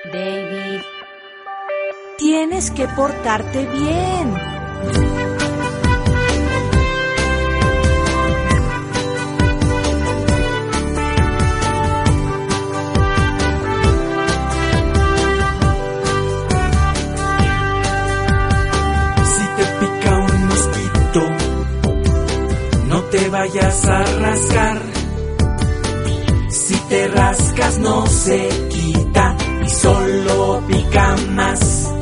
David, tienes que portarte bien. Si te pica un mosquito, no te vayas a rascar. Si te rascas no se quita y solo pica más.